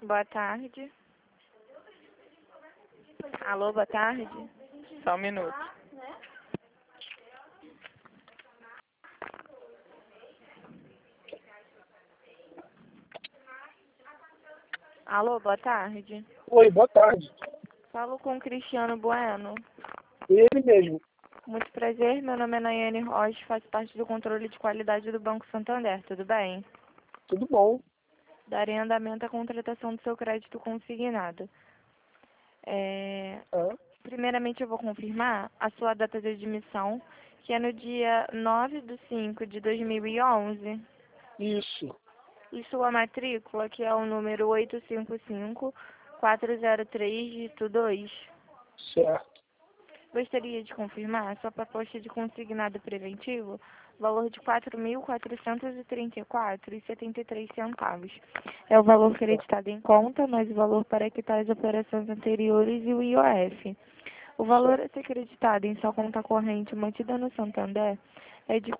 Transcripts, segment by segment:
Boa tarde. Alô, boa tarde. Só um minuto. Alô, boa tarde. Oi, boa tarde. Falo com o Cristiano Bueno. Ele mesmo. Muito prazer, meu nome é Nayane Rocha, faço parte do controle de qualidade do Banco Santander, tudo bem? Tudo bom? Darei andamento à contratação do seu crédito consignado. Ah, Primeiramente eu vou confirmar a sua data de admissão, que é no dia 9/5/2011, isso. e sua matrícula, que é o número 855-403, dígito 2. Certo. Gostaria de confirmar a sua proposta de consignado preventivo, valor de R$ 4.434,73. É o valor creditado em conta, mais o valor para quitar as operações anteriores e o IOF. O valor a ser creditado em sua conta corrente mantida no Santander é de R$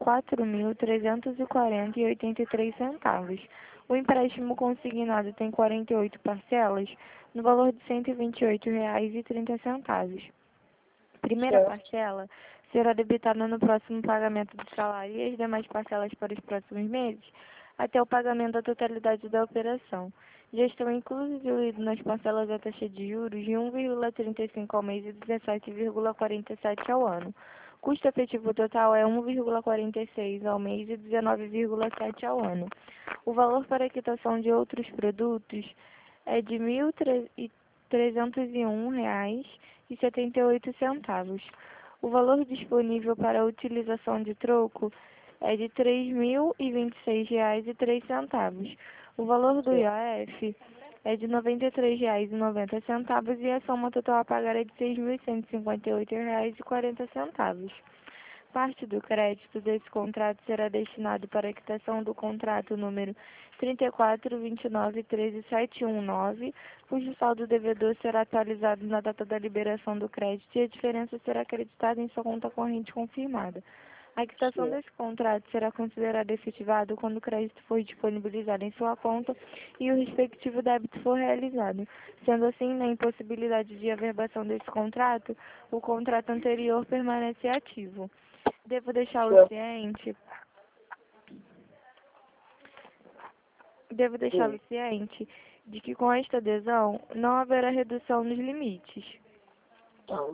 4.340,83. O empréstimo consignado tem 48 parcelas, no valor de R$ 128,30. Primeira Certo. parcela será debitada no próximo pagamento do salário e as demais parcelas para os próximos meses, até o pagamento da totalidade da operação. Já estão incluídos nas parcelas a taxa de juros de 1,35 ao mês e 17,47 ao ano. Custo efetivo total é 1,46 ao mês e 19,7 ao ano. O valor para quitação de outros produtos é de R$ 1.301,78. O valor disponível para a utilização de troco é de R$ 3.026,03. O valor do IOF é de R$ 93,90 e a soma total a pagar é de R$ 6.158,40. Parte do crédito desse contrato será destinado para a quitação do contrato número 34.29.13.719, cujo saldo devedor será atualizado na data da liberação do crédito e a diferença será acreditada em sua conta corrente confirmada. A quitação desse contrato será considerada efetivada quando o crédito for disponibilizado em sua conta e o respectivo débito for realizado. Sendo assim, na impossibilidade de averbação desse contrato, o contrato anterior permanece ativo. Devo deixá-lo Certo. ciente de que com esta adesão não haverá redução nos limites. Tá.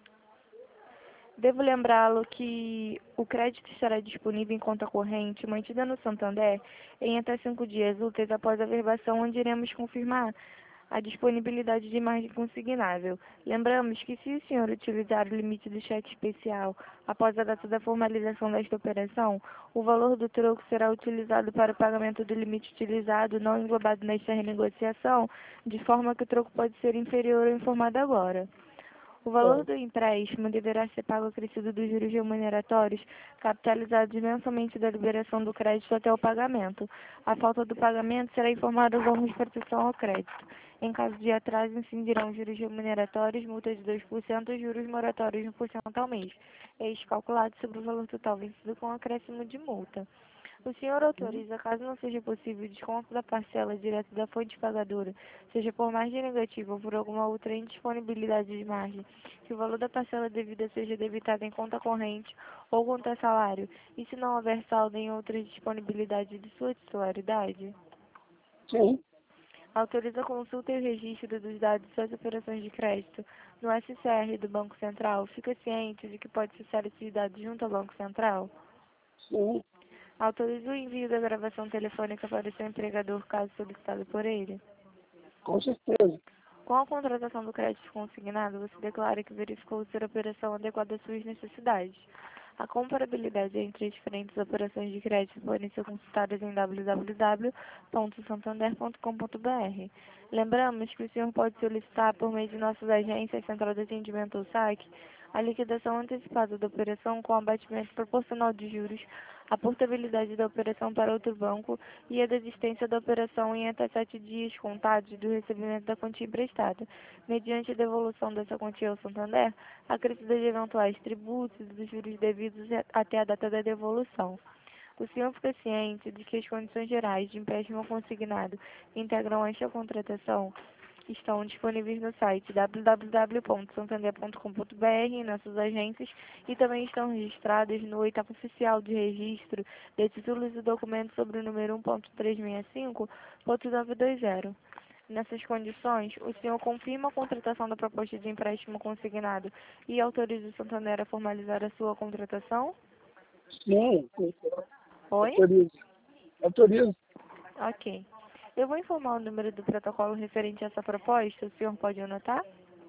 Devo lembrá-lo que o crédito estará disponível em conta corrente mantida no Santander em até 5 dias úteis após a averbação, onde iremos confirmar a disponibilidade de margem consignável. Lembramos que se o senhor utilizar o limite do cheque especial após a data da formalização desta operação, o valor do troco será utilizado para o pagamento do limite utilizado, não englobado nesta renegociação, de forma que o troco pode ser inferior ao informado agora. O valor do empréstimo deverá ser pago acrescido dos juros remuneratórios capitalizados mensalmente da liberação do crédito até o pagamento. A falta do pagamento será informada aos órgãos de proteção ao crédito. Em caso de atraso, incidirão juros remuneratórios, multa de 2% e juros moratórios de 1% ao mês. Este calculado sobre o valor total vencido com acréscimo de multa. O senhor autoriza, caso não seja possível, o desconto da parcela direto da fonte pagadora, seja por margem negativa ou por alguma outra indisponibilidade de margem, que o valor da parcela devida seja debitado em conta corrente ou conta salário, e se não houver saldo em outra disponibilidade de sua titularidade? Sim. Autoriza a consulta e o registro dos dados de suas operações de crédito no SCR do Banco Central. Fica ciente de que pode acessar esses dados junto ao Banco Central? Sim. Autoriza o envio da gravação telefônica para o seu empregador, caso solicitado por ele. Com certeza. Com a contratação do crédito consignado, você declara que verificou ser a operação adequada às suas necessidades. A comparabilidade entre as diferentes operações de crédito podem ser consultadas em www.santander.com.br. Lembramos que o senhor pode solicitar, por meio de nossas agências, Central de Atendimento ou SAC, a liquidação antecipada da operação com abatimento proporcional de juros, a portabilidade da operação para outro banco e a desistência da operação em até 7 dias contados do recebimento da quantia emprestada, mediante a devolução dessa quantia ao Santander, acrescida de eventuais tributos e dos juros devidos até a data da devolução. O senhor fica ciente de que as condições gerais de empréstimo consignado que integram esta contratação estão disponíveis no site www.santander.com.br, em nossas agências, e também estão registradas no oitavo oficial de registro de títulos e documentos sobre o número 1.365.920. Nessas condições, o senhor confirma a contratação da proposta de empréstimo consignado e autoriza o Santander a formalizar a sua contratação? Sim, Oi? autorizo. Autorizo. Ok. Eu vou informar o número do protocolo referente a essa proposta, o senhor pode anotar?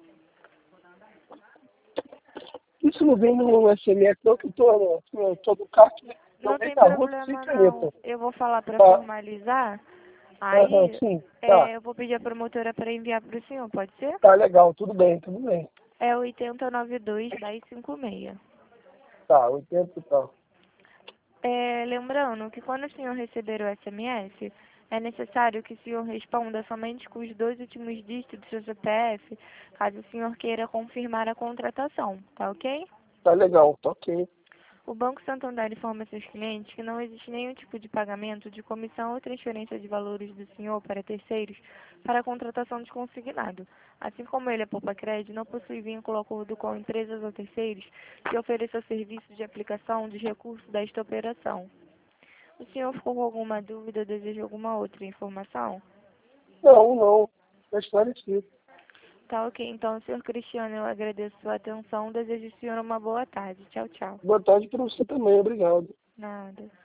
Isso não vem no SMS, não, que eu tô no carro, Não não vem tem na rua, sem problema não. caneta. Eu vou falar para Tá. formalizar, Aham, aí sim, tá. eu vou pedir a promotora para enviar para o senhor, pode ser? Tá legal, tudo bem, tudo bem. É 8092-1056. Tá, 80 e tal. Lembrando que quando o senhor receber o SMS, é necessário que o senhor responda somente com os 2 últimos dígitos do seu CPF, caso o senhor queira confirmar a contratação, tá ok? Tá legal, tá ok. O Banco Santander informa seus clientes que não existe nenhum tipo de pagamento de comissão ou transferência de valores do senhor para terceiros para a contratação de consignado. Assim como ele é poupa-crédito, não possui vínculo ou acordo com empresas ou terceiros que ofereçam serviço de aplicação dos recursos desta operação. O senhor ficou com alguma dúvida ou deseja alguma outra informação? Não, não. Tá esclarecido. Tá ok, então, senhor Cristiano, eu agradeço sua atenção. Desejo ao senhor uma boa tarde. Tchau, tchau. Boa tarde para você também, obrigado. Nada.